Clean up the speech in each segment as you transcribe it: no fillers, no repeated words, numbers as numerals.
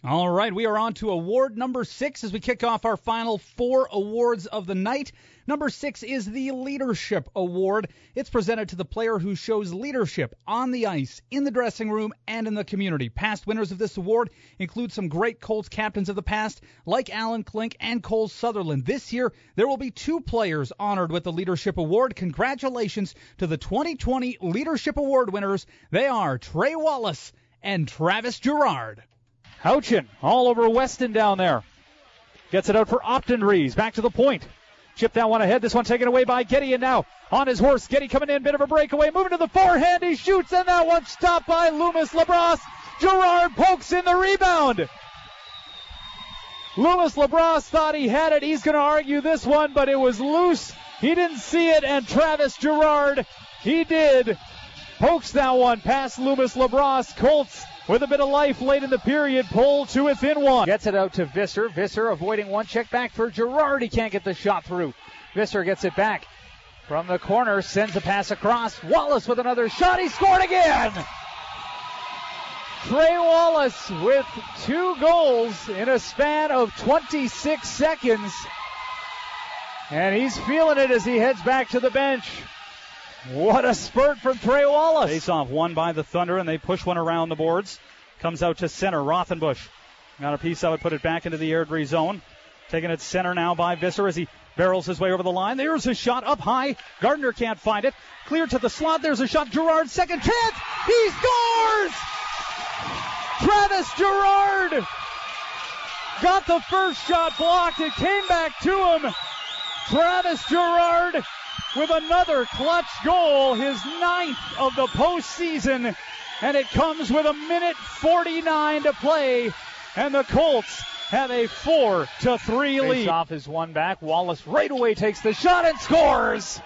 All right, we are on to award number 6 as we kick off our final 4 awards of the night. Number 6 is the Leadership Award. It's presented to the player who shows leadership on the ice, in the dressing room, and in the community. Past winners of this award include some great Colts captains of the past, like Alan Klink and Cole Sutherland. This year, there will be 2 players honored with the Leadership Award. Congratulations to the 2020 Leadership Award winners. They are Trey Wallace and Travis Gerard. Houchin all over Weston down there. Gets it out for Optenries. Back to the point. Chip that one ahead. This one taken away by Getty, and now on his horse. Getty coming in. Bit of a breakaway. Moving to the forehand. He shoots, and that one stopped by Loomis Labrosse. Gerard pokes in the rebound. Loomis Labrosse thought he had it. He's going to argue this one, but it was loose. He didn't see it, and Travis Gerard, he did. Pokes that one past Loomis Labrosse. Colts with a bit of life late in the period, pull to within 1. Gets it out to Visser. Visser avoiding one. Check back for Gerard. He can't get the shot through. Visser gets it back from the corner. Sends a pass across. Wallace with another shot. He scored again. Trey Wallace with 2 goals in a span of 26 seconds. And he's feeling it as he heads back to the bench. What a spurt from Trey Wallace. Face-off won by the Thunder, and they push one around the boards. Comes out to center. Rothenbusch got a piece of it, put it back into the Airdrie zone. Taking it center now by Visser as he barrels his way over the line. There's a shot up high. Gardner can't find it. Cleared to the slot. There's a shot. Gerard, second chance. He scores! Travis Gerard got the first shot blocked. It came back to him. Travis Gerard with another clutch goal, his 9th of the postseason, and it comes with 1:49 to play, and the Colts have a 4-3 lead. Face-off is won back. Wallace right away takes the shot and scores.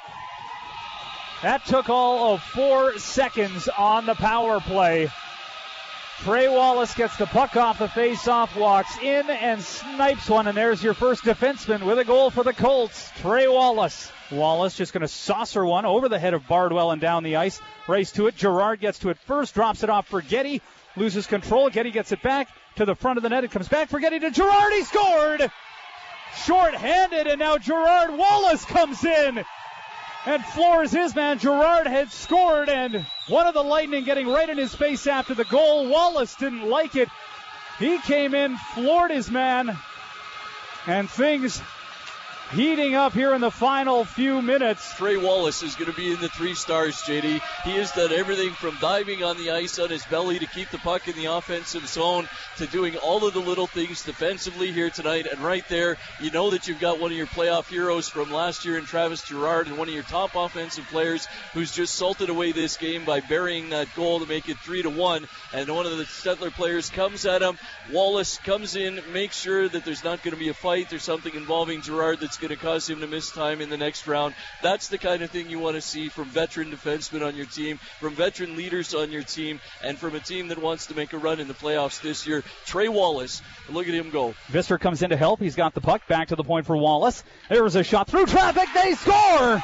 That took all of 4 seconds on the power play. Trey Wallace gets the puck off the face-off, walks in and snipes one, and there's your first defenseman with a goal for the Colts, Trey Wallace. Wallace just going to saucer one over the head of Bardwell and down the ice. Race to it. Gerard gets to it first, drops it off for Getty, loses control. Getty gets it back to the front of the net. It comes back for Getty to Gerard. He scored! Short-handed, and now Gerard. Wallace comes in and floors his man. Gerard had scored, and one of the Lightning getting right in his face after the goal. Wallace didn't like it. He came in, floored his man, and things heating up here in the final few minutes. Trey Wallace is going to be in the 3 stars, JD. He has done everything from diving on the ice on his belly to keep the puck in the offensive zone to doing all of the little things defensively here tonight. And right there, you know that you've got one of your playoff heroes from last year in Travis Gerard, and one of your top offensive players who's just salted away this game by burying that goal to make it 3-1. And one of the Stettler players comes at him. Wallace comes in, makes sure that there's not going to be a fight. There's something involving Gerard that's going to cause him to miss time in the next round. That's the kind of thing you want to see from veteran defensemen on your team, from veteran leaders on your team, and from a team that wants to make a run in the playoffs this year. Trey Wallace, look at him go. Visser comes in to help. He's got the puck back to the point for Wallace. There's a shot through traffic. They score!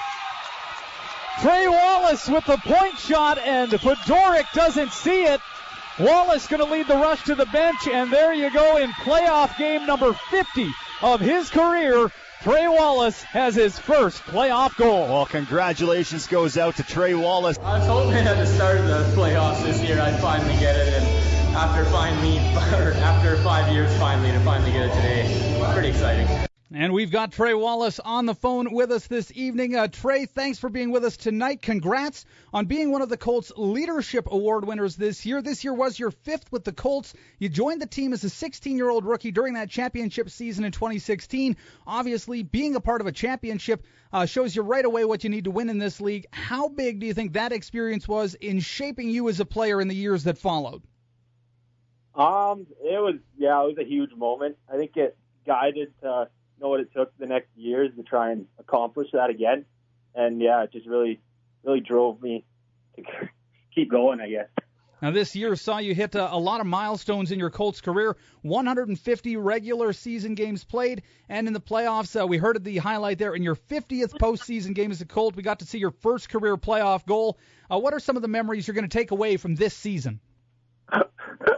Trey Wallace with the point shot, and Fedoruk doesn't see it. Wallace going to lead the rush to the bench, and there you go in playoff game number 50 of his career. Trey Wallace has his first playoff goal. Well, congratulations goes out to Trey Wallace. I was hoping at the start of the playoffs this year I'd finally get it, and after 5 years finally get it today, pretty exciting. And we've got Trey Wallace on the phone with us this evening. Trey, thanks for being with us tonight. Congrats on being one of the Colts Leadership Award winners this year. This year was your 5th with the Colts. You joined the team as a 16-year-old rookie during that championship season in 2016. Obviously, being a part of a championship shows you right away what you need to win in this league. How big do you think that experience was in shaping you as a player in the years that followed? It was a huge moment. I think it guided to know what it took the next years to try and accomplish that again. And it just really drove me to keep going, I guess. Now, this year saw you hit a lot of milestones in your Colts career, 150 regular season games played, and in the playoffs, we heard the highlight there in your 50th postseason game as a Colt. We got to see your first career playoff goal. What are some of the memories you're going to take away from this season?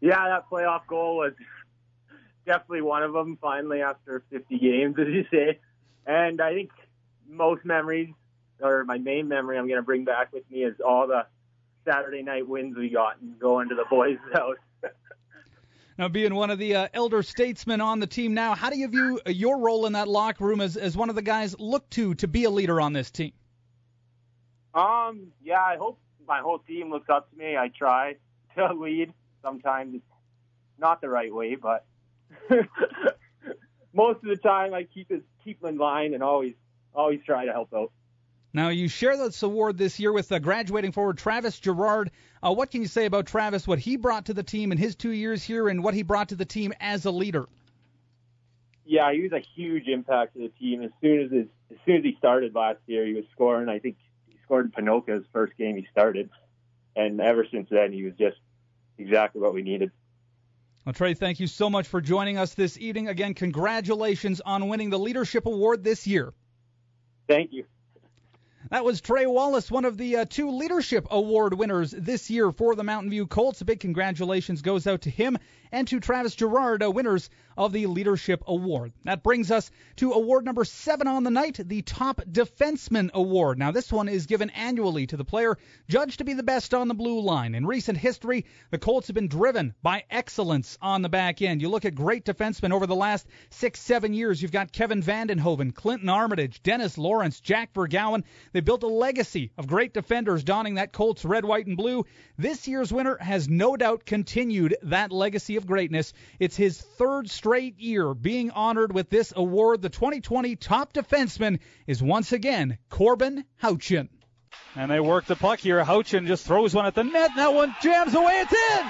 Yeah, that playoff goal was definitely one of them, finally, after 50 games, as you say. And I think most memories, or my main memory I'm going to bring back with me, is all the Saturday night wins we got and going to the boys' house. Now, being one of the elder statesmen on the team now, how do you view your role in that locker room as one of the guys looked to be a leader on this team? Yeah, I hope my whole team looks up to me. I try to lead. Sometimes it's not the right way, but most of the time I keep in line and always try to help out. Now, you share this award this year with graduating forward Travis Gerard. What can you say about Travis, what he brought to the team in his 2 years here, and what he brought to the team as a leader? Yeah, he was a huge impact to the team. As soon as he started last year, he was scoring. I think he scored in Panoka's first game he started, and ever since then, he was just exactly what we needed. Well, Trey, thank you so much for joining us this evening. Again, congratulations on winning the Leadership Award this year. Thank you. That was Trey Wallace, one of the 2 Leadership Award winners this year for the Mountain View Colts. A big congratulations goes out to him and to Travis Gerard, winners of the Leadership Award. That brings us to award number 7 on the night, the Top Defenseman Award. Now, this one is given annually to the player judged to be the best on the blue line. In recent history, the Colts have been driven by excellence on the back end. You look at great defensemen over the last 6-7 years. You've got Kevin Vandenhoven, Clinton Armitage, Dennis Lawrence, Jack Vergouwen. They built a legacy of great defenders donning that Colts red, white, and blue. This year's winner has no doubt continued that legacy of greatness. It's his 3rd straight year being honored with this award. The 2020 Top Defenseman is once again Corbin Houchin. And they work the puck here. Houchin just throws one at the net. That one jams away. It's in!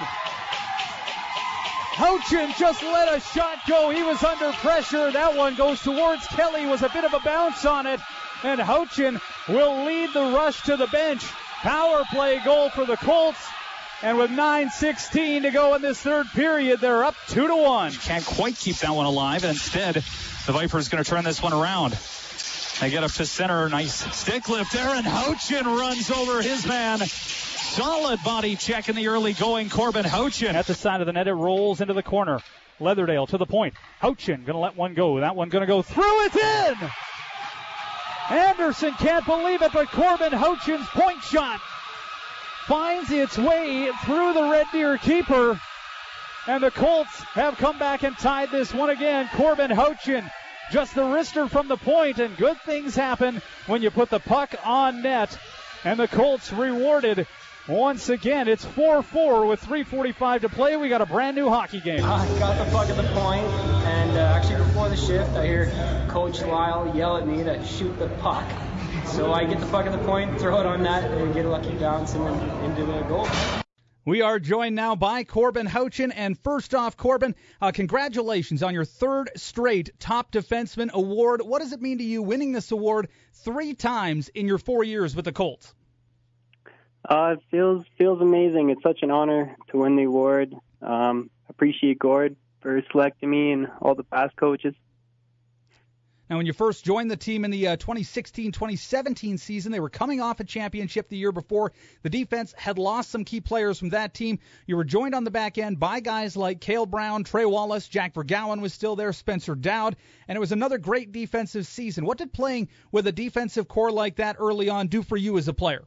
Houchin just let a shot go. He was under pressure. That one goes towards Kelly. Was a bit of a bounce on it. And Houchin will lead the rush to the bench. Power play goal for the Colts. And with 9:16 to go in this 3rd period, they're up 2-1. Can't quite keep that one alive. And instead, the Vipers going to turn this one around. They get up to center. Nice stick lift there. And Houchin runs over his man. Solid body check in the early going. Corbin Houchin. At the side of the net, it rolls into the corner. Leatherdale to the point. Houchin going to let one go. That one going to go through. It's in! Anderson can't believe it, but Corbin Houchin's point shot finds its way through the Red Deer keeper. And the Colts have come back and tied this one again. Corbin Houchin, just the wrister from the point, and good things happen when you put the puck on net. And the Colts rewarded once again. It's 4-4 with 3:45 to play. We got a brand new hockey game. I got the puck at the point, and actually before the shift, I hear Coach Lyle yell at me to shoot the puck. So I get the puck at the point, throw it on net, and get a lucky bounce and then into the goal. We are joined now by Corbin Houchin. And first off, Corbin, congratulations on your 3rd straight Top Defenseman Award. What does it mean to you winning this award 3 times in your 4 years with the Colts? It feels amazing. It's such an honor to win the award. Appreciate Gord for selecting me and all the past coaches. Now, when you first joined the team in the 2016-2017 season, they were coming off a championship the year before. The defense had lost some key players from that team. You were joined on the back end by guys like Cale Brown, Trey Wallace, Jack Vergouwen was still there, Spencer Dowd, and it was another great defensive season. What did playing with a defensive core like that early on do for you as a player?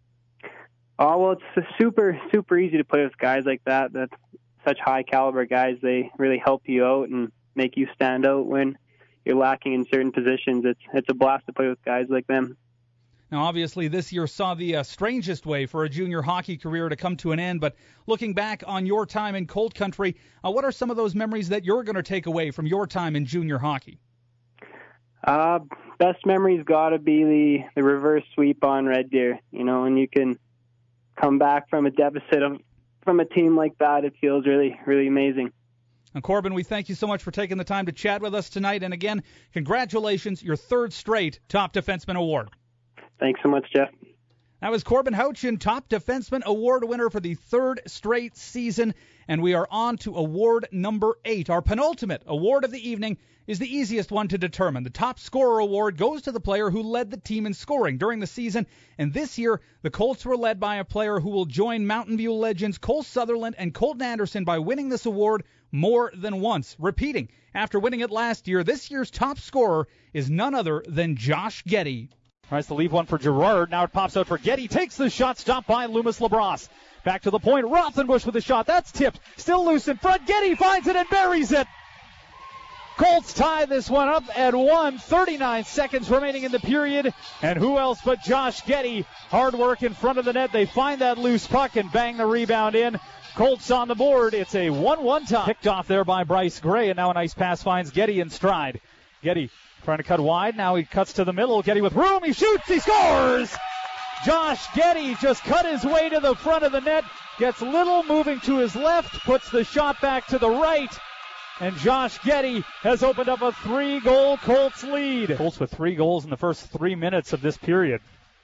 Oh, well, it's super easy to play with guys like that. That's such high caliber guys. They really help you out and make you stand out when you're lacking in certain positions. It's a blast to play with guys like them. Now, obviously, this year saw the strangest way for a junior hockey career to come to an end, but looking back on your time in Colt Country, what are some of those memories that you're going to take away from your time in junior hockey? Best memory's got to be the reverse sweep on Red Deer, and you can come back from a deficit from a team like that. It feels really, really amazing. And Corbin, we thank you so much for taking the time to chat with us tonight. And again, congratulations, your 3rd straight Top Defenseman Award. Thanks so much, Jeff. That was Corbin Houchin, Top Defenseman Award winner for the third straight season. And we are on to award number 8. Our penultimate award of the evening is the easiest one to determine. The top scorer award goes to the player who led the team in scoring during the season. And this year, the Colts were led by a player who will join Mountain View legends Cole Sutherland and Colton Anderson by winning this award more than once. Repeating, after winning it last year, this year's top scorer is none other than Josh Getty. Tries to leave one for Girard. Now it pops out for Getty. Takes the shot. Stopped by Loomis Labrosse. Back to the point. Rothenbush with the shot. That's tipped. Still loose in front. Getty finds it and buries it. Colts tie this one up at 1. 39 seconds remaining in the period. And who else but Josh Getty? Hard work in front of the net. They find that loose puck and bang the rebound in. Colts on the board. It's a 1-1 tie. Picked off there by Bryce Gray. And now a nice pass finds Getty in stride. Getty trying to cut wide. Now he cuts to the middle. Getty with room. He shoots. He scores. Josh Getty just cut his way to the front of the net. Gets Little moving to his left. Puts the shot back to the right. And Josh Getty has opened up a 3-goal Colts lead. Colts with 3 goals in the first 3 minutes of this period,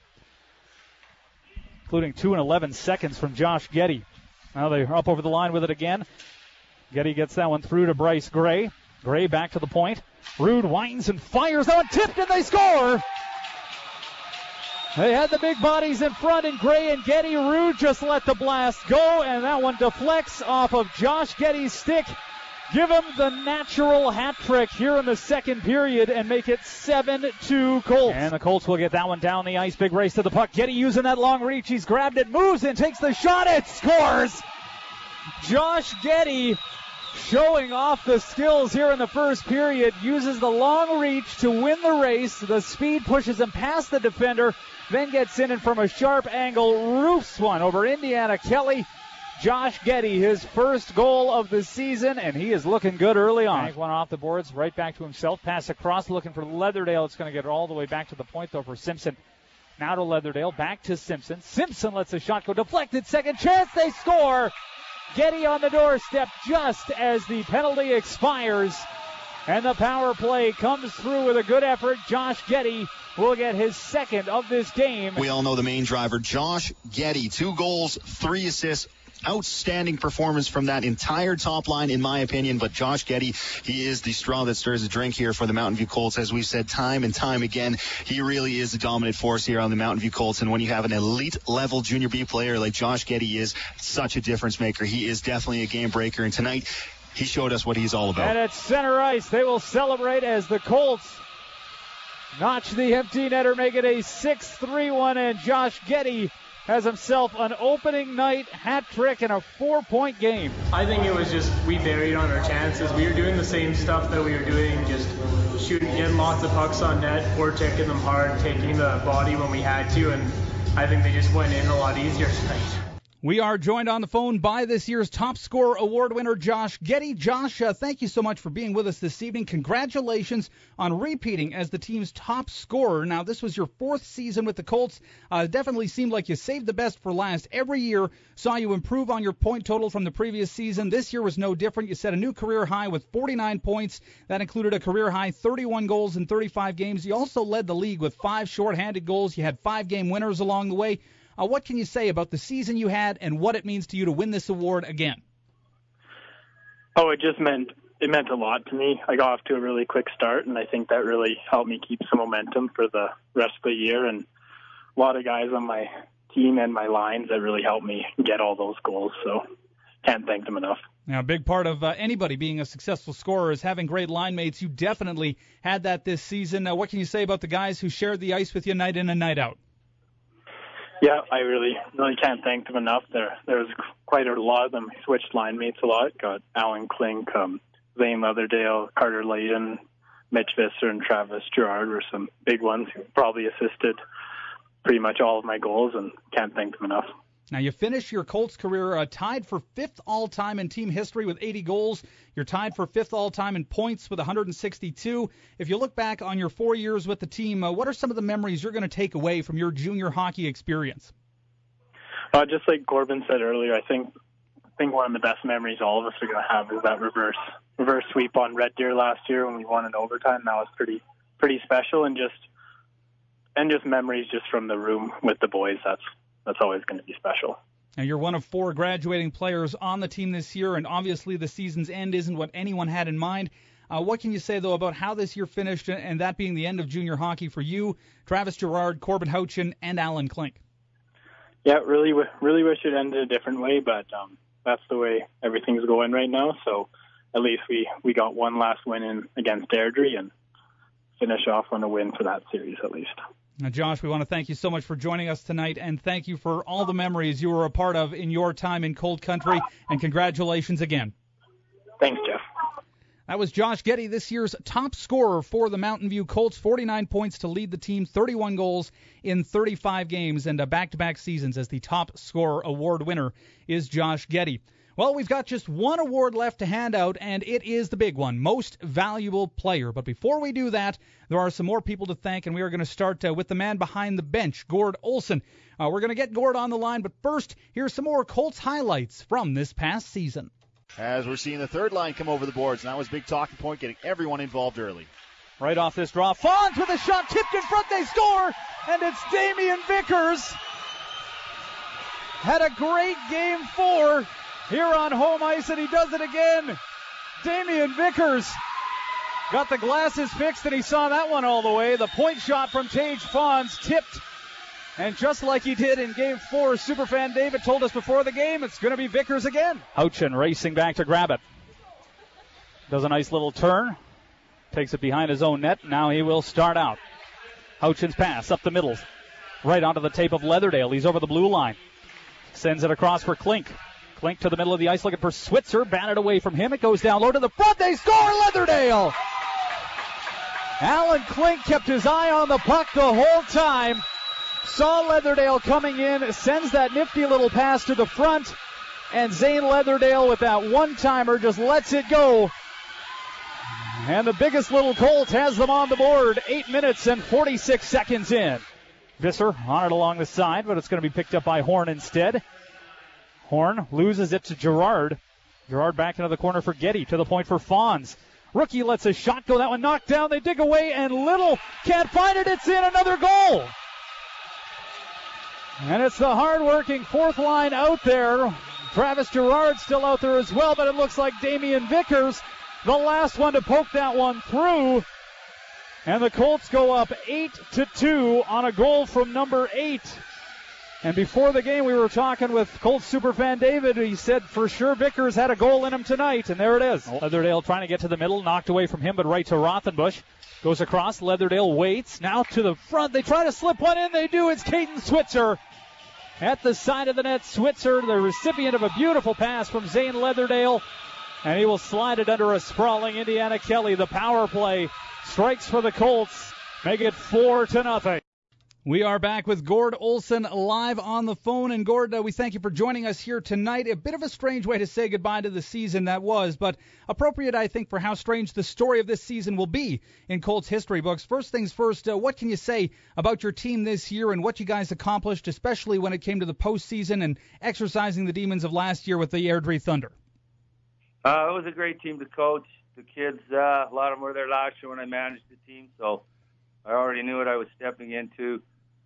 including 2 and 11 seconds from Josh Getty. Now they're up over the line with it again. Getty gets that one through to Bryce Gray. Gray back to the point. Rude winds and fires. That one tipped and they score. They had the big bodies in front, and Gray and Getty. Rude just let the blast go, and that one deflects off of Josh Getty's stick. Give him the natural hat trick here in the second period and make it 7-2 Colts. And the Colts will get that one down the ice. Big race to the puck. Getty using that long reach. He's grabbed it, moves in, takes the shot. It scores. Josh Getty showing off the skills here in the first period. Uses the long reach to win the race. The speed pushes him past the defender. Then gets in and from a sharp angle roofs one over Indiana Kelly. Josh Getty, his first goal of the season, and he is looking good early on. One off the boards, right back to himself. Pass across, looking for Leatherdale. It's going to get all the way back to the point, though, for Simpson. Now to Leatherdale, back to Simpson. Simpson lets the shot go. Deflected, second chance, they score. Getty on the doorstep just as the penalty expires. And the power play comes through with a good effort. Josh Getty will get his second of this game. We all know the main driver, Josh Getty. 2 goals, 3 assists. Outstanding performance from that entire top line, in my opinion. But Josh Getty, he is the straw that stirs the drink here for the Mountain View Colts. As we've said time and time again, he really is the dominant force here on the Mountain View Colts. And when you have an elite-level Junior B player like Josh Getty is, such a difference maker. He is definitely a game breaker. And tonight, he showed us what he's all about. And at center ice, they will celebrate as the Colts notch the empty netter, make it a 6-3-1, and Josh Getty has himself an opening night hat trick and a 4-point game. I think it was just we buried on our chances. We were doing the same stuff that we were doing, just shooting, getting lots of pucks on net, forechecking them hard, taking the body when we had to, and I think they just went in a lot easier tonight. We are joined on the phone by this year's Top Scorer Award winner, Josh Getty. Josh, thank you so much for being with us this evening. Congratulations on repeating as the team's top scorer. Now, this was your 4th season with the Colts. Definitely seemed like you saved the best for last. Every year saw you improve on your point total from the previous season. This year was no different. You set a new career high with 49 points. That included a career high 31 goals in 35 games. You also led the league with 5 shorthanded goals. You had 5-game winners along the way. What can you say about the season you had and what it means to you to win this award again? Oh, it meant a lot to me. I got off to a really quick start, and I think that really helped me keep some momentum for the rest of the year. And a lot of guys on my team and my lines that really helped me get all those goals. So can't thank them enough. Now, a big part of anybody being a successful scorer is having great line mates. You definitely had that this season. What can you say about the guys who shared the ice with you night in and night out? Yeah, I really can't thank them enough. There was quite a lot of them. I switched line mates a lot. Got Alan Klink, Zane Leatherdale, Carter Layton, Mitch Visser, and Travis Girard were some big ones who probably assisted pretty much all of my goals, and can't thank them enough. Now, you finish your Colts career tied for 5th all-time in team history with 80 goals. You're tied for 5th all-time in points with 162. If you look back on your 4 years with the team, what are some of the memories you're going to take away from your junior hockey experience? Just like Corbin said earlier, I think one of the best memories all of us are going to have is that reverse sweep on Red Deer last year when we won in overtime. That was pretty special, and just just memories just from the room with the boys. That's always going to be special. Now, you're one of 4 graduating players on the team this year, and obviously the season's end isn't what anyone had in mind. What can you say, though, about how this year finished, and that being the end of junior hockey for you, Travis Gerard, Corbin Houchin, and Alan Klink? Yeah, really wish it ended a different way, but that's the way everything's going right now. So at least we got one last win in against Airdrie and finish off on a win for that series at least. Now, Josh, we want to thank you so much for joining us tonight, and thank you for all the memories you were a part of in your time in Cold Country, and congratulations again. Thanks, Jeff. That was Josh Getty, this year's top scorer for the Mountain View Colts, 49 points to lead the team, 31 goals in 35 games, and back-to-back seasons as the top scorer award winner is Josh Getty. Well, we've got just one award left to hand out, and it is the big one, Most Valuable Player. But before we do that, there are some more people to thank, and we are going to start with the man behind the bench, Gord Olson. We're going to get Gord on the line, but first, here's some more Colts highlights from this past season. As we're seeing the third line come over the boards, and that was a big talking point, getting everyone involved early. Right off this draw, Fawns with a shot, tipped in front, they score, and it's Damian Vickers. Had a great game 4 here on home ice, and he does it again. Damian Vickers got the glasses fixed, and he saw that one all the way. The point shot from Tage Fawns tipped. And just like he did in Game 4, Superfan David told us before the game, it's going to be Vickers again. Houchin racing back to grab it. Does a nice little turn. Takes it behind his own net. Now he will start out. Houchin's pass up the middle. Right onto the tape of Leatherdale. He's over the blue line. Sends it across for Klink. Klink to the middle of the ice looking for Switzer. Batted away from him. It goes down low to the front. They score, Leatherdale! Alan Klink kept his eye on the puck the whole time. Saw Leatherdale coming in, sends that nifty little pass to the front, and Zane Leatherdale with that one-timer just lets it go. And the biggest little Colt has them on the board, 8 minutes and 46 seconds in. Visser on it along the side, but it's going to be picked up by Horn instead. Horn loses it to Gerard. Gerard back into the corner for Getty, to the point for Fawns. Rookie lets a shot go, that one knocked down, they dig away, and Little can't find it, it's in, another goal! And it's the hard-working fourth line out there. Travis Gerard still out there as well, but it looks like Damian Vickers, the last one to poke that one through. And the Colts go up 8-2 on a goal from number 8. And before the game, we were talking with Colts superfan David. He said for sure Vickers had a goal in him tonight, and there it is. Leatherdale trying to get to the middle, knocked away from him, but right to Rothenbush. Goes across, Leatherdale waits, now to the front. They try to slip one in, they do. It's Caden Switzer at the side of the net. Switzer, the recipient of a beautiful pass from Zane Leatherdale, and he will slide it under a sprawling Indiana Kelly. The power play strikes for the Colts, make it 4-0. We are back with Gord Olson live on the phone. And Gord, we thank you for joining us here tonight. A bit of a strange way to say goodbye to the season that was, but appropriate, I think, for how strange the story of this season will be in Colts history books. First things first, what can you say about your team this year and what you guys accomplished, especially when it came to the postseason and exercising the demons of last year with the Airdrie Thunder? It was a great team to coach. The kids, a lot of them were there last year when I managed the team, so I already knew what I was stepping into.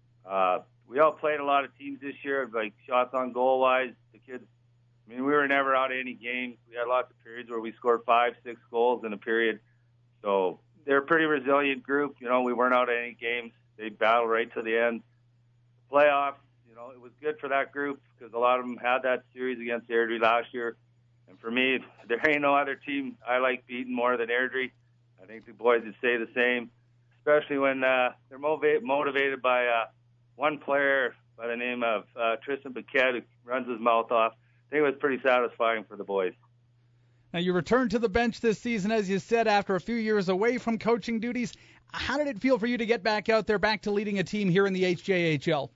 We all played a lot of teams this year, like shots on goal wise. The kids, I mean, we were never out of any game. We had lots of periods where we scored 5-6 goals in a period. So they're a pretty resilient group. You know, we weren't out of any games. They battled right to the end. Playoffs, you know, it was good for that group because a lot of them had that series against Airdrie last year. And for me, there ain't no other team I like beating more than Airdrie. I think the boys would say the same, especially when they're motivated by one player by the name of Tristan Paquette, who runs his mouth off. I think it was pretty satisfying for the boys. Now, you returned to the bench this season, as you said, after a few years away from coaching duties. How did it feel for you to get back out there, back to leading a team here in the HJHL?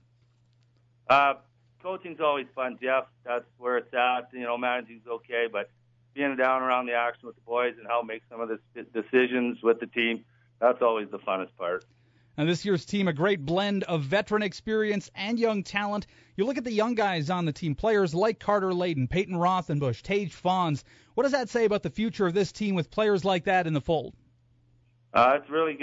Coaching's always fun, Jeff. That's where it's at. You know, managing's okay, but being down around the action with the boys and help make some of the decisions with the team, that's always the funnest part. Now, this year's team, a great blend of veteran experience and young talent. You look at the young guys on the team, players like Carter Layden, Peyton Rothenbush, Tage Fawns. What does that say about the future of this team with players like that in the fold? It's really good,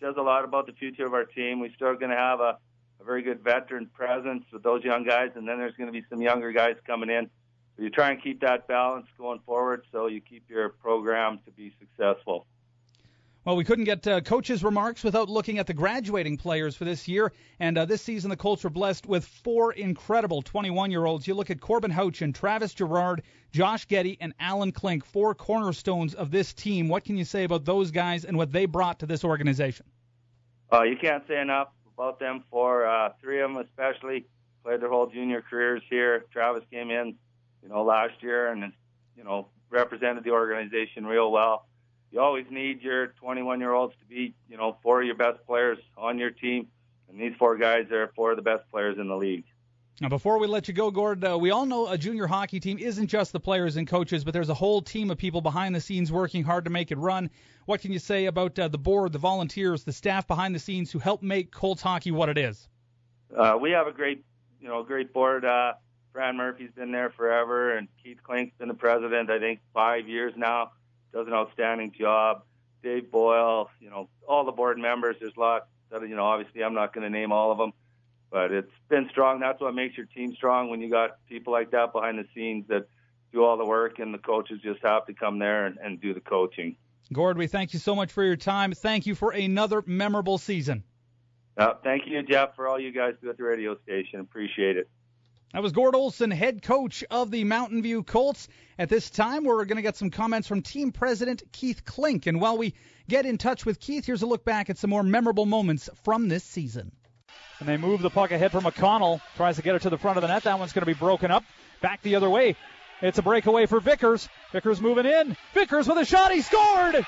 says a lot about the future of our team. We're still going to have a very good veteran presence with those young guys, and then there's going to be some younger guys coming in. So you try and keep that balance going forward so you keep your program to be successful. Well, we couldn't get coach's remarks without looking at the graduating players for this year. And this season, the Colts were blessed with 4 incredible 21-year-olds. You look at Corbin Houchin, Travis Gerard, Josh Getty, and Alan Klink, 4 cornerstones of this team. What can you say about those guys and what they brought to this organization? You can't say enough about them 4. 3 of them especially played their whole junior careers here. Travis came in, last year and, represented the organization real well. You always need your 21-year-olds to be, 4 of your best players on your team. And these 4 guys are 4 of the best players in the league. Now, before we let you go, Gord, we all know a junior hockey team isn't just the players and coaches, but there's a whole team of people behind the scenes working hard to make it run. What can you say about the board, the volunteers, the staff behind the scenes who help make Colts hockey what it is? We have a great board. Fran Murphy's been there forever, and Keith Klink's been the president, I think, 5 years now. Does an outstanding job. Dave Boyle, all the board members. There's lots that, obviously I'm not going to name all of them, but it's been strong. That's what makes your team strong when you got people like that behind the scenes that do all the work, and the coaches just have to come there and do the coaching. Gord, we thank you so much for your time. Thank you for another memorable season. Thank you, Jeff, for all you guys do at the radio station. Appreciate it. That was Gord Olson, head coach of the Mountain View Colts. At this time, we're going to get some comments from team president Keith Klink. And while we get in touch with Keith, here's a look back at some more memorable moments from this season. And they move the puck ahead for McConnell. Tries to get it to the front of the net. That one's going to be broken up. Back the other way. It's a breakaway for Vickers. Vickers moving in. Vickers with a shot. He scored!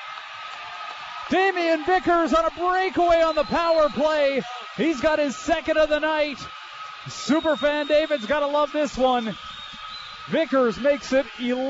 Damian Vickers on a breakaway on the power play. He's got his second of the night. Superfan David's got to love this one. Vickers makes it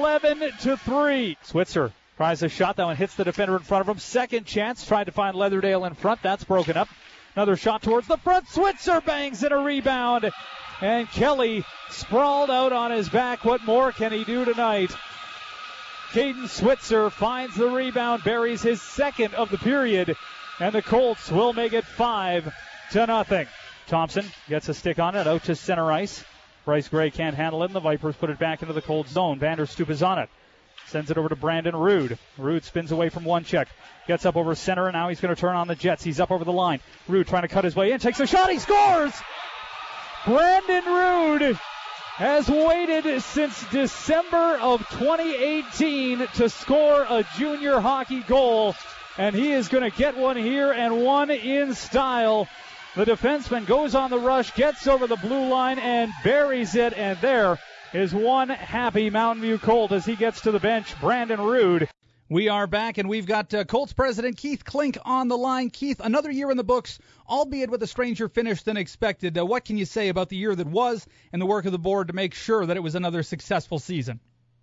11-3. Switzer tries a shot. That one hits the defender in front of him. Second chance. Tried to find Leatherdale in front. That's broken up. Another shot towards the front. Switzer bangs in a rebound. And Kelly sprawled out on his back. What more can he do tonight? Caden Switzer finds the rebound, buries his second of the period, and the Colts will make it 5-0. Thompson gets a stick on it, out to center ice. Bryce Gray can't handle it, and the Vipers put it back into the Colts zone. Vanderstoop is on it. Sends it over to Brandon Rude. Rude spins away from one check. Gets up over center, and now he's going to turn on the Jets. He's up over the line. Rude trying to cut his way in, takes a shot, he scores! Brandon Rude has waited since December of 2018 to score a junior hockey goal, and he is going to get one here and one in style. The defenseman goes on the rush, gets over the blue line, and buries it, and there is one happy Mountain View Colt as he gets to the bench, Brandon Rude. We are back, and we've got Colts president Keith Klink on the line. Keith, another year in the books, albeit with a stranger finish than expected. What can you say about the year that was and the work of the board to make sure that it was another successful season?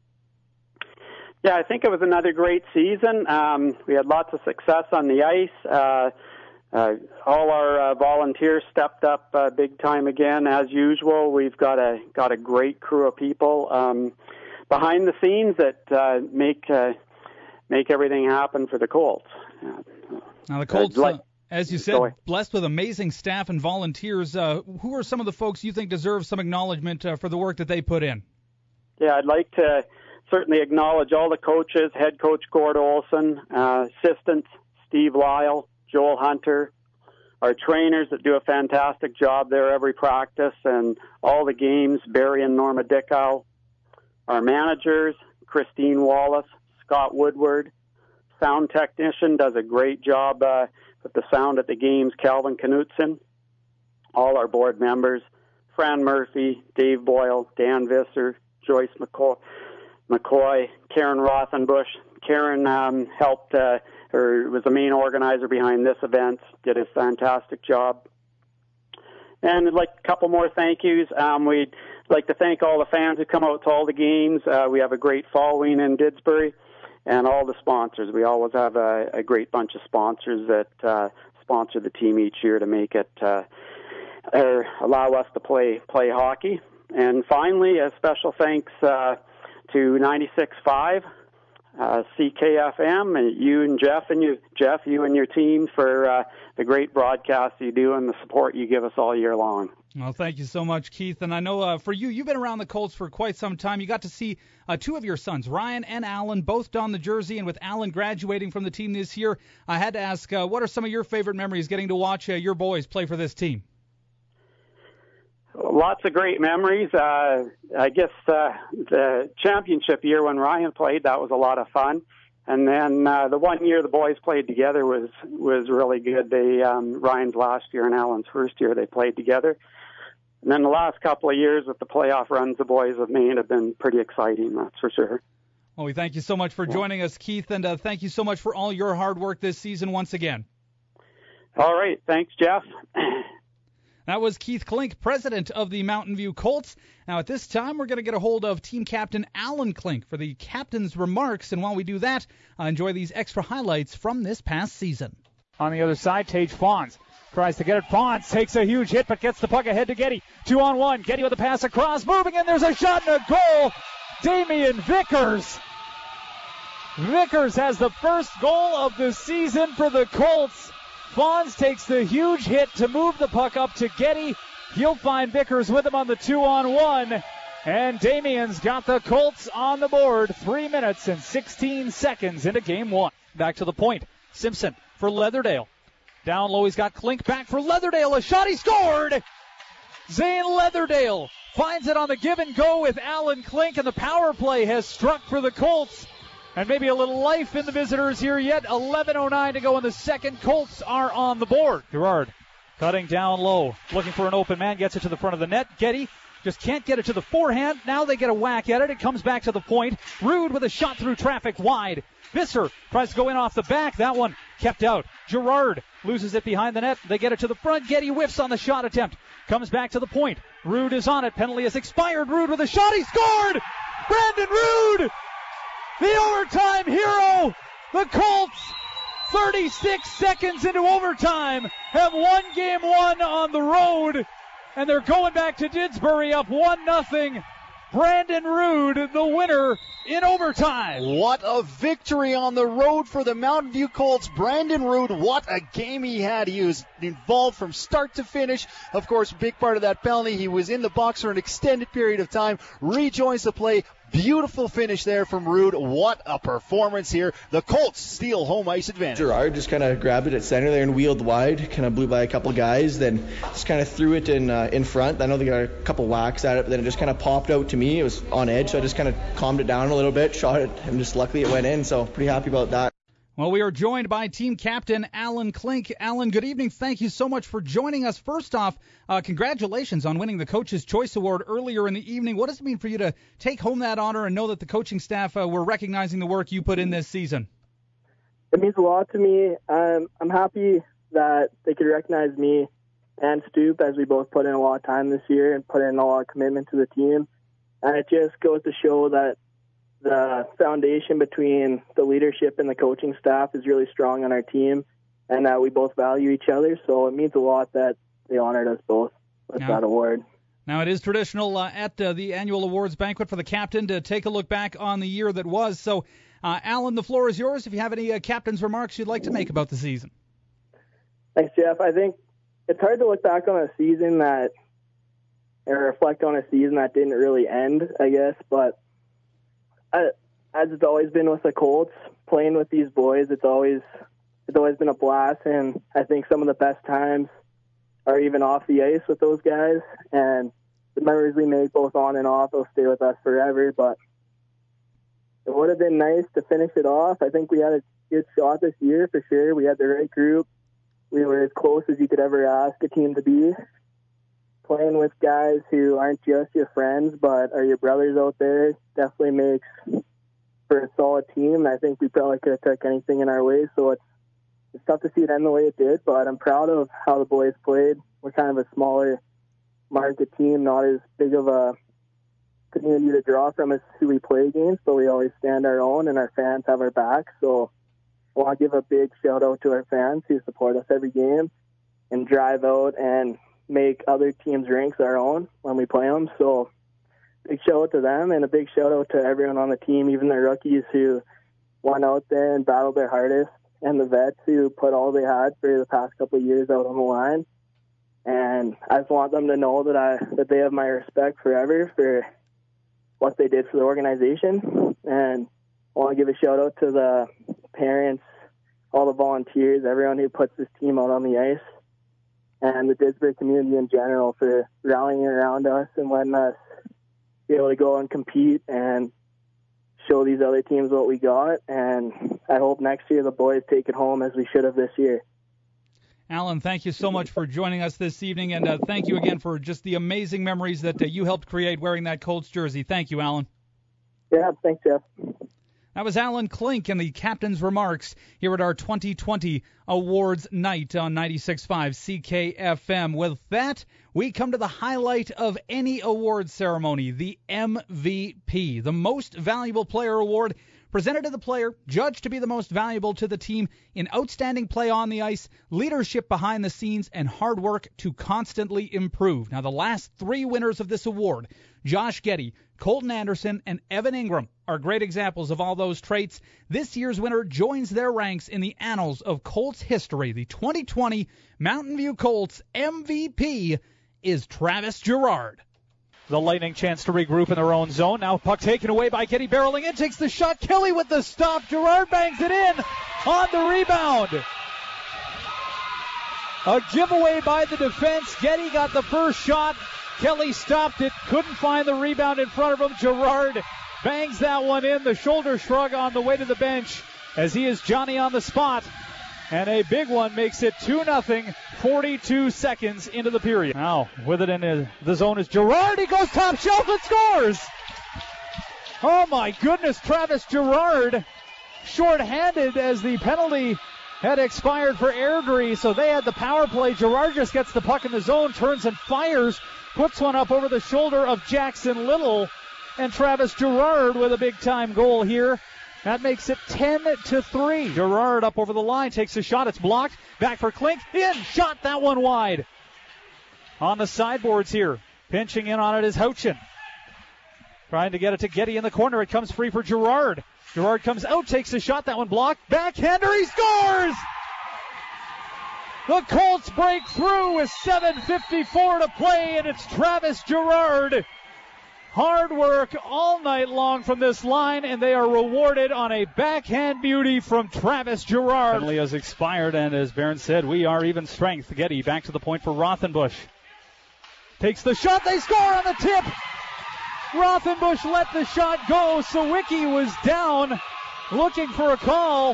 Yeah, I think it was another great season. We had lots of success on the ice. All our volunteers stepped up big time again, as usual. We've got a great crew of people behind the scenes that make everything happen for the Colts. Now the Colts, as you said, blessed with amazing staff and volunteers. Who are some of the folks you think deserve some acknowledgement for the work that they put in? Yeah, I'd like to certainly acknowledge all the coaches, head coach Gord Olson, assistants Steve Lyle, Joel Hunter, our trainers that do a fantastic job there every practice and all the games, Barry and Norma Dickow, our managers, Christine Wallace, Scott Woodward, sound technician does a great job with the sound at the games, Calvin Knutson, all our board members, Fran Murphy, Dave Boyle, Dan Visser, Joyce McCoy, Karen Rothenbush. Karen helped or was the main organizer behind this event, did a fantastic job. And I'd like a couple more thank yous. We'd like to thank all the fans who come out to all the games. We have a great following in Didsbury, and all the sponsors. We always have a great bunch of sponsors that sponsor the team each year to make it or allow us to play hockey. And finally, a special thanks to 96.5. CKFM, and you and Jeff and your team for the great broadcast you do and the support you give us all year long. Well, thank you so much, Keith. And I know for you've been around the Colts for quite some time. You got to see two of your sons, Ryan and Alan, both don the jersey. And with Alan graduating from the team this year, I had to ask, what are some of your favorite memories getting to watch your boys play for this team? Lots of great memories. I guess the championship year when Ryan played, that was a lot of fun. And then the 1 year the boys played together was really good. Ryan's last year and Alan's first year they played together. And then the last couple of years with the playoff runs the boys have made have been pretty exciting, that's for sure. Well, we thank you so much for joining us, Keith, and thank you so much for all your hard work this season once again. All right. Thanks, Jeff. That was Keith Klink, president of the Mountain View Colts. Now, at this time, we're going to get a hold of team captain Alan Klink for the captain's remarks. And while we do that, enjoy these extra highlights from this past season. On the other side, Tage Fawns tries to get it. Fawns takes a huge hit, but gets the puck ahead to Getty. 2-on-1. Getty with a pass across, moving, and there's a shot and a goal. Damian Vickers. Vickers has the first goal of the season for the Colts. Fawns takes the huge hit to move the puck up to Getty. He'll find Vickers with him on the 2-on-1. And Damian's got the Colts on the board. 3 minutes and 16 seconds into game one. Back to the point. Simpson for Leatherdale. Down low, he's got Klink back for Leatherdale. A shot, he scored! Zane Leatherdale finds it on the give and go with Alan Klink, and the power play has struck for the Colts. And maybe a little life in the visitors here yet. 11:09 to go in the second. Colts are on the board. Gerard cutting down low, looking for an open man, gets it to the front of the net. Getty just can't get it to the forehand. Now they get a whack at it. It comes back to the point. Rude with a shot through traffic wide. Visser tries to go in off the back. That one kept out. Gerard loses it behind the net. They get it to the front. Getty whiffs on the shot attempt. Comes back to the point. Rude is on it. Penalty has expired. Rude with a shot. He scored! Brandon Rude! The overtime hero! The Colts, 36 seconds into overtime, have won game one on the road, and they're going back to Didsbury up 1-0. Brandon Rude, the winner in overtime. What a victory on the road for the Mountain View Colts. Brandon Rude, what a game he had. He was involved from start to finish. Of course, big part of that penalty. He was in the box for an extended period of time, rejoins the play. Beautiful finish there from Rude. What a performance here. The Colts steal home ice advantage. Gerard just kind of grabbed it at center there and wheeled wide. Kind of blew by a couple guys. Then just kind of threw it in front. I know they got a couple whacks at it, but then it just kind of popped out to me. It was on edge, so I just kind of calmed it down a little bit, shot it, and just luckily it went in. So pretty happy about that. Well, we are joined by team captain Alan Klink. Alan, good evening. Thank you so much for joining us. First off, congratulations on winning the Coach's Choice Award earlier in the evening. What does it mean for you to take home that honor and know that the coaching staff were recognizing the work you put in this season? It means a lot to me. I'm happy that they could recognize me and Stoop, as we both put in a lot of time this year and put in a lot of commitment to the team. And it just goes to show that the foundation between the leadership and the coaching staff is really strong on our team, and that we both value each other. So it means a lot that they honored us both with that award. Now, it is traditional at the annual awards banquet for the captain to take a look back on the year that was. So, Alan, the floor is yours if you have any captain's remarks you'd like to make about the season. Thanks, Jeff. I think it's hard to look back on a season or reflect on a season that didn't really end, I guess, but as it's always been with the Colts, playing with these boys, it's always been a blast, and I think some of the best times are even off the ice with those guys, and the memories we make both on and off will stay with us forever. But it would have been nice to finish it off. I think we had a good shot this year for sure. We had the right group. We were as close as you could ever ask a team to be. Playing with guys who aren't just your friends, but are your brothers out there definitely makes for a solid team. And I think we probably could have took anything in our way. So it's tough to see it end the way it did, but I'm proud of how the boys played. We're kind of a smaller market team, not as big of a community to draw from as who we play against, but we always stand our own and our fans have our back. So I want to give a big shout out to our fans who support us every game and drive out and make other teams' ranks our own when we play them. So big shout out to them, and a big shout out to everyone on the team, even the rookies who went out there and battled their hardest, and the vets who put all they had for the past couple of years out on the line. And I just want them to know that they have my respect forever for what they did for the organization. And I want to give a shout out to the parents, all the volunteers, everyone who puts this team out on the ice, and the Didsbury community in general for rallying around us and letting us be able to go and compete and show these other teams what we got. And I hope next year the boys take it home as we should have this year. Alan, thank you so much for joining us this evening, and thank you again for just the amazing memories that you helped create wearing that Colts jersey. Thank you, Alan. Yeah, thanks, Jeff. That was Alan Klink in the captain's remarks here at our 2020 Awards Night on 96.5 CKFM. With that, we come to the highlight of any awards ceremony, the MVP, the Most Valuable Player Award, presented to the player, judged to be the most valuable to the team in outstanding play on the ice, leadership behind the scenes, and hard work to constantly improve. Now, the last three winners of this award, Josh Giddey, Colton Anderson, and Evan Ingram, are great examples of all those traits. This year's winner joins their ranks in the annals of Colts history. The 2020 Mountain View Colts MVP is Travis Gerard. The Lightning chance to regroup in their own zone. Now puck taken away by Giddey, barreling in, takes the shot. Kelly with the stop. Gerard bangs it in on the rebound. A giveaway by the defense. Giddey got the first shot. Kelly stopped it, couldn't find the rebound in front of him. Gerard bangs that one in. The shoulder shrug on the way to the bench as he is Johnny on the spot. And a big one makes it 2-0, 42 seconds into the period. Now, with it in the zone is Gerard. He goes top shelf and scores! Oh my goodness, Travis Gerard shorthanded as the penalty had expired for Airdrie, so they had the power play. Gerard just gets the puck in the zone, turns and fires, puts one up over the shoulder of Jackson Little, and Travis Gerard with a big-time goal here. That makes it 10-3. Gerard up over the line, takes a shot. It's blocked. Back for Klink. In. Shot that one wide. On the sideboards here. Pinching in on it is Houchin. Trying to get it to Giddey in the corner. It comes free for Gerard. Gerard comes out, takes a shot. That one blocked. Backhander. He scores! The Colts break through with 7:54 to play, and it's Travis Gerard. Hard work all night long from this line, and they are rewarded on a backhand beauty from Travis Gerard. Penalty has expired, and as Barron said, we are even strength. Giddey back to the point for Rothenbush. Takes the shot. They score on the tip. Rothenbush let the shot go. Sawicki was down looking for a call,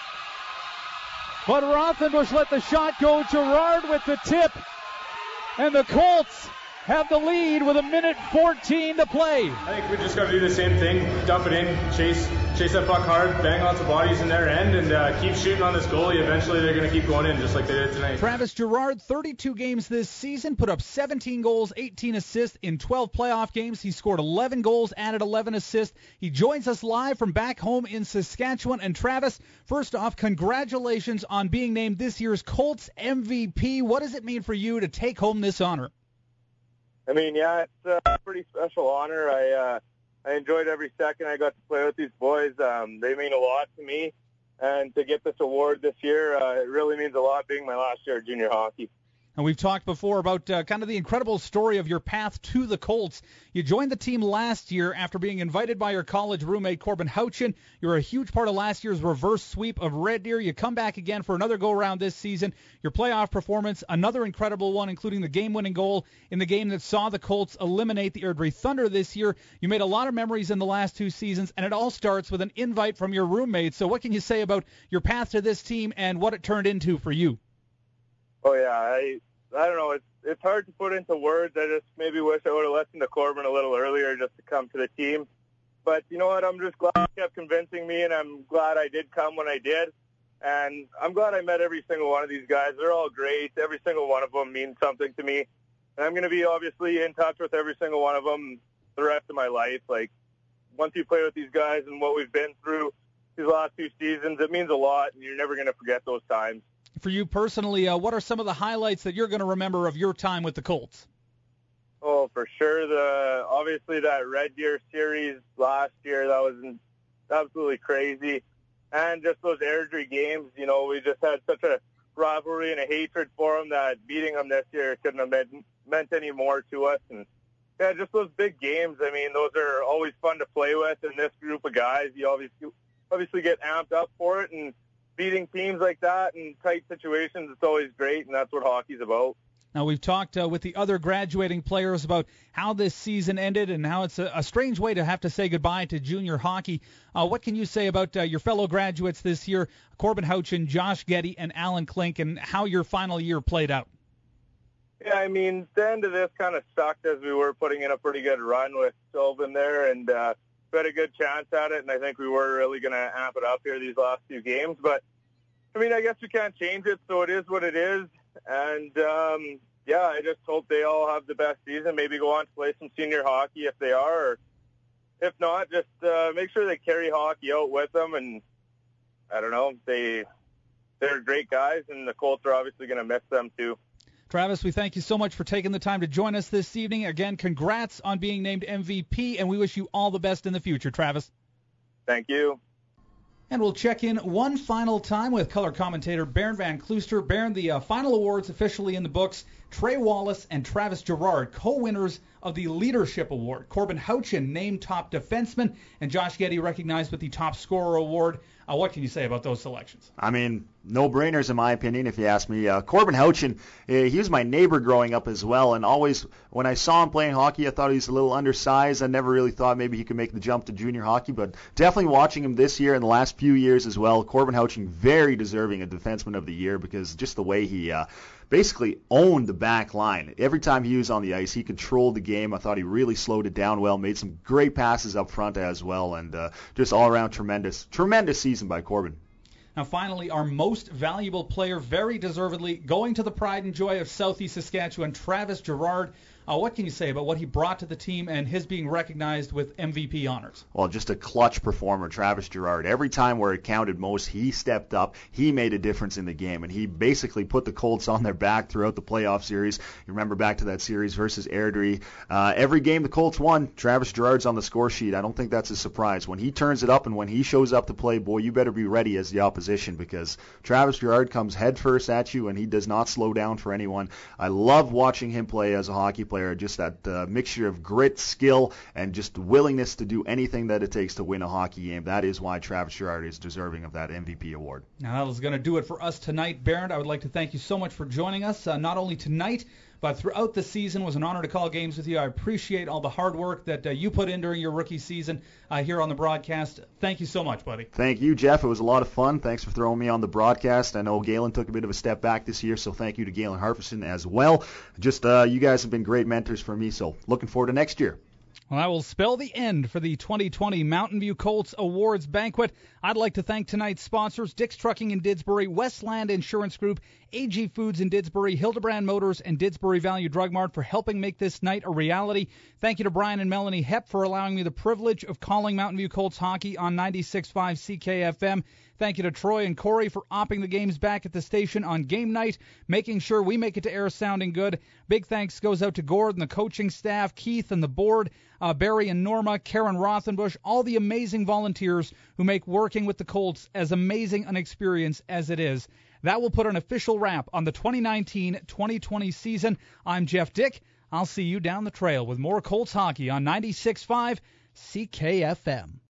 but Rothenbush let the shot go. Gerard with the tip, and the Colts have the lead with 1:14 to play. I think we just got to do the same thing, dump it in, chase that puck hard, bang lots of bodies in their end, and keep shooting on this goalie. Eventually they're going to keep going in just like they did tonight. Travis Gerard, 32 games this season, put up 17 goals, 18 assists in 12 playoff games. He scored 11 goals, added 11 assists. He joins us live from back home in Saskatchewan. And Travis, first off, congratulations on being named this year's Colts MVP. What does it mean for you to take home this honor? I mean, yeah, it's a pretty special honor. I enjoyed every second I got to play with these boys. They mean a lot to me. And to get this award this year, it really means a lot being my last year of junior hockey. And we've talked before about kind of the incredible story of your path to the Colts. You joined the team last year after being invited by your college roommate, Corbin Houchin. You were a huge part of last year's reverse sweep of Red Deer. You come back again for another go-around this season. Your playoff performance, another incredible one, including the game-winning goal in the game that saw the Colts eliminate the Airdrie Thunder this year. You made a lot of memories in the last two seasons, and it all starts with an invite from your roommate. So what can you say about your path to this team and what it turned into for you? Oh, yeah, I don't know. It's hard to put into words. I just maybe wish I would have listened to Corbin a little earlier just to come to the team. But you know what? I'm just glad he kept convincing me, and I'm glad I did come when I did. And I'm glad I met every single one of these guys. They're all great. Every single one of them means something to me. And I'm going to be obviously in touch with every single one of them the rest of my life. Like, once you play with these guys and what we've been through these last two seasons, it means a lot, and you're never going to forget those times. For you personally, what are some of the highlights that you're going to remember of your time with the Colts? Oh, for sure. Obviously that Red Deer series last year, that was absolutely crazy. and just those Airdrie games, you know, we just had such a rivalry and a hatred for them that beating them this year couldn't have meant any more to us. And yeah, just those big games, I mean, those are always fun to play with. And this group of guys, you obviously get amped up for it, and beating teams like that in tight situations, it's always great, and that's what hockey's about. Now, we've talked with the other graduating players about how this season ended and how it's a strange way to have to say goodbye to junior hockey. What can you say about your fellow graduates this year, Corbin Houchin, Josh Getty, and Alan Klink, and how your final year played out? Yeah, I mean, the end of this kind of sucked as we were putting in a pretty good run with Sylvan there, and we had a good chance at it, and I think we were really going to amp it up here these last few games. But, I mean, I guess we can't change it, so it is what it is. And, yeah, I just hope they all have the best season, maybe go on to play some senior hockey if they are, or if not, just make sure they carry hockey out with them. And, I don't know, they're great guys, and the Colts are obviously going to miss them too. Travis, we thank you so much for taking the time to join us this evening. Again, congrats on being named MVP, and we wish you all the best in the future, Travis. Thank you. And we'll check in one final time with color commentator Bernd Van Klooster. Bernd, the final awards officially in the books. Trey Wallace and Travis Gerard, co-winners of the Leadership Award. Corbin Houchin named top defenseman, and Josh Getty recognized with the top scorer award. What can you say about those selections? I mean, no-brainers in my opinion, if you ask me. Corbin Houchin, he was my neighbor growing up as well, and always when I saw him playing hockey, I thought he was a little undersized. I never really thought maybe he could make the jump to junior hockey, but definitely watching him this year and the last few years as well, Corbin Houchin very deserving of Defenseman of the Year because just the way he basically owned the back line. Every time he was on the ice, he controlled the game. I thought he really slowed it down well, made some great passes up front as well, and just all-around tremendous season by Corbin. Now, finally, our most valuable player, very deservedly, going to the pride and joy of Southeast Saskatchewan, Travis Gerard. What can you say about what he brought to the team and his being recognized with MVP honors? Well, just a clutch performer, Travis Gerard. Every time where it counted most, he stepped up. He made a difference in the game, and he basically put the Colts on their back throughout the playoff series. You remember back to that series versus Airdrie. Every game the Colts won, Travis Gerard's on the score sheet. I don't think that's a surprise. When he turns it up and when he shows up to play, boy, you better be ready as the opposition because Travis Gerard comes headfirst at you, and he does not slow down for anyone. I love watching him play as a hockey player. Just that mixture of grit, skill, and just willingness to do anything that it takes to win a hockey game. That is why Travis Gerard is deserving of that MVP award. Now, that is going to do it for us tonight, Bernd. I would like to thank you so much for joining us, not only tonight, but throughout the season. It was an honor to call games with you. I appreciate all the hard work that you put in during your rookie season here on the broadcast. Thank you so much, buddy. Thank you, Jeff. It was a lot of fun. Thanks for throwing me on the broadcast. I know Galen took a bit of a step back this year, so thank you to Galen Harferson as well. Just you guys have been great mentors for me, so looking forward to next year. Well, that will spell the end for the 2020 Mountain View Colts Awards Banquet. I'd like to thank tonight's sponsors, Dick's Trucking in Didsbury, Westland Insurance Group, AG Foods in Didsbury, Hildebrand Motors, and Didsbury Value Drug Mart for helping make this night a reality. Thank you to Brian and Melanie Hepp for allowing me the privilege of calling Mountain View Colts hockey on 96.5 CKFM. Thank you to Troy and Corey for opping the games back at the station on game night, making sure we make it to air sounding good. Big thanks goes out to Gord and the coaching staff, Keith and the board, Barry and Norma, Karen Rothenbush, all the amazing volunteers who make working with the Colts as amazing an experience as it is. That will put an official wrap on the 2019-2020 season. I'm Jeff Dick. I'll see you down the trail with more Colts hockey on 96.5 CKFM.